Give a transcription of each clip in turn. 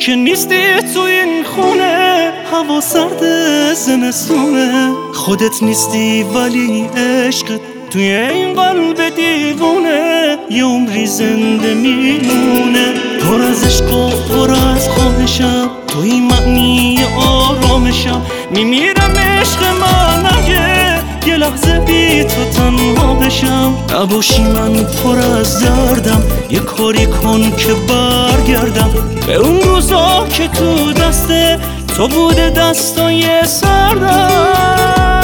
که نیستی تو این خونه، هوا سرد زمستونه، خودت نیستی ولی عشقت توی این قلب دیوونه یه عمری زنده میمونه. پر از عشق و پر از خواهشم، توی معنی آرامشم، میمیرم عشق من اگه یه لحظه بی تو تنها بشم. نباشی من پر از دردم، یه کاری کن که برگردم به اون روزا که تو دست تو بوده دستای سردم.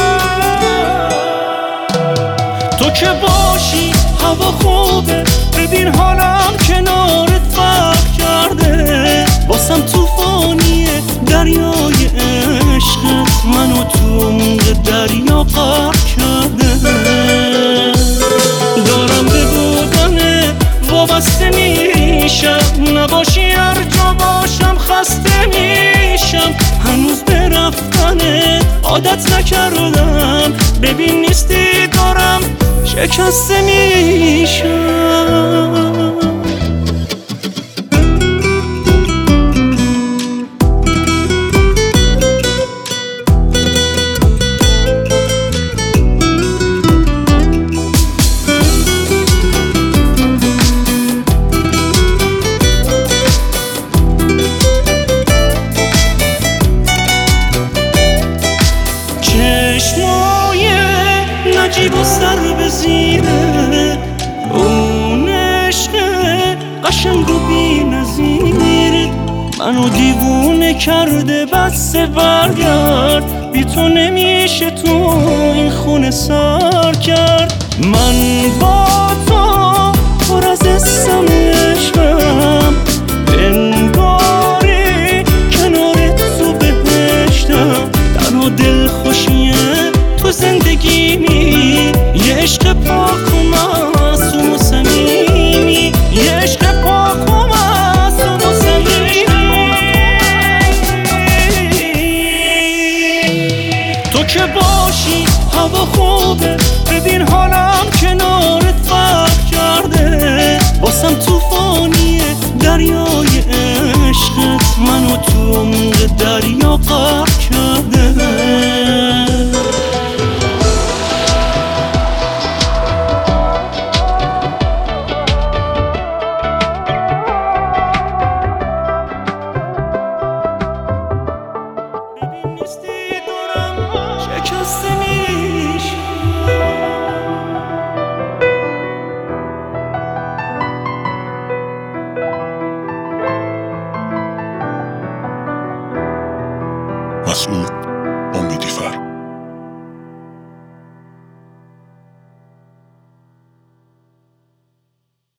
تو که باشی هوا خوبه، ببین حالم کنارت فرق کرده، واسم توفانیه دریای عشقت، منو تو عمق دریا غرق کرده. دارم به بودنه وابسته میشم، نباشی هر جا باشم خسته میشم. هنوز به رفتنه عادت نکردم، ببین نیستی دارم شکسته میشم. چشمای نجیب و سر به زیره، اون عشق قشنگ و بی نظیر، منو دیوونه کرده. بس برگرد، بی تو نمیشه تو این خونه سر کرد. من با تو پر از اسم عشقم، انگاری کنار تو بهشتم. تنها دل خوشیه تو زندگیمی، یه عشق پاک و معصوم و صمیمی، یه عشق پاک و معصوم و صمیمی. تو که باشی هوا خوبه، ببین حالم کنارت فرق کرده، واسم توفانیه دریای عشقت، منو تو عمق دریا غرق کرده. شکسته میشم. مسعود